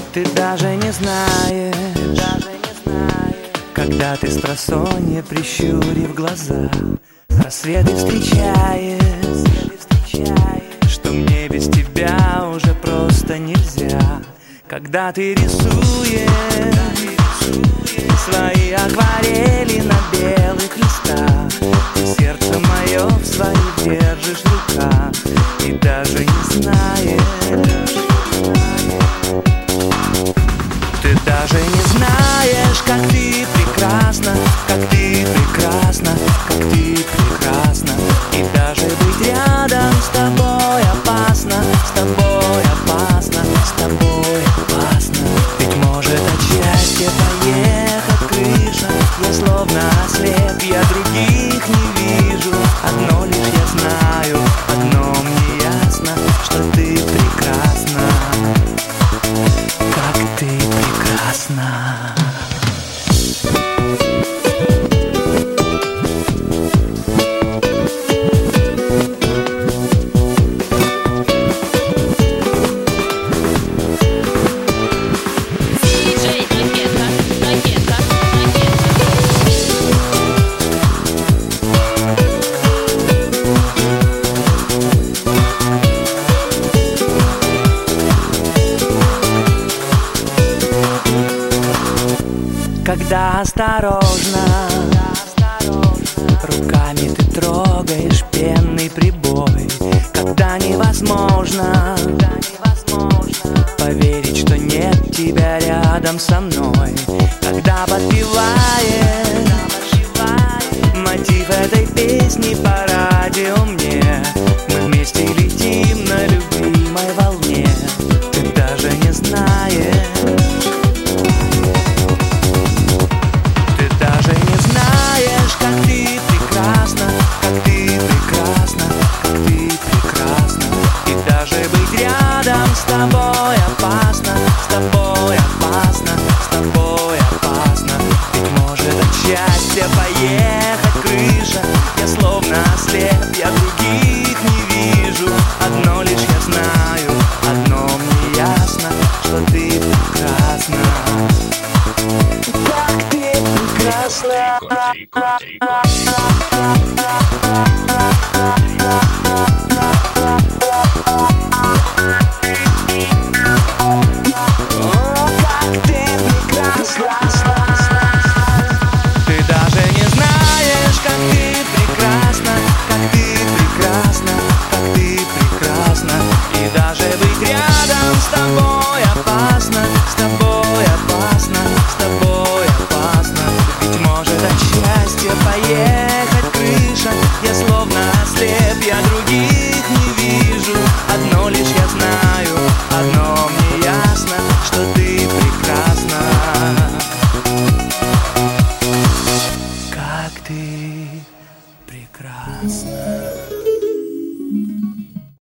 Ты даже не знаешь, когда ты спросонья, прищурив глаза, рассветы встречаешь, что мне без тебя уже просто нельзя. Когда ты рисуешь свои акварели на белых листах, и сердце мое в своих держишь в руках, и даже не знаешь, ты даже не знаешь, как ты прекрасна, как ты прекрасна, как ты прекрасна. И даже быть рядом с тобой опасно, с тобой опасно, с тобой опасно. Ведь может от счастья поехать крыша. Я словно ослеп, я других не вижу. Одно лишь я знаю, одно мне ясно, что ты прекрасна, как ты прекрасна. Когда осторожно руками ты трогаешь пенный прибой, когда невозможно поверить, что нет тебя рядом со мной, когда подпеваешь мотив этой песни по радио мне, мы вместе летим на любимой волне. Ты даже не знаешь, как ты прекрасна, как ты прекрасна, как ты прекрасна. И даже быть рядом с тобой опасно, с тобой опасно, с тобой опасно. Ведь может от счастья поехать крыша. Я словно ослеп, я других не вижу. Одно лишь я знаю, одно мне ясно, что ты прекрасна, как ты прекрасна. Ты даже не знаешь, как ты прекрасна, как ты прекрасна, как ты прекрасна. И даже быть рядом с тобой опасно, с тобой опасно, с тобой опасно. Ведь может от счастья поехать крыша. Я словно ослеп, я других не вижу. Одно лишь я знаю,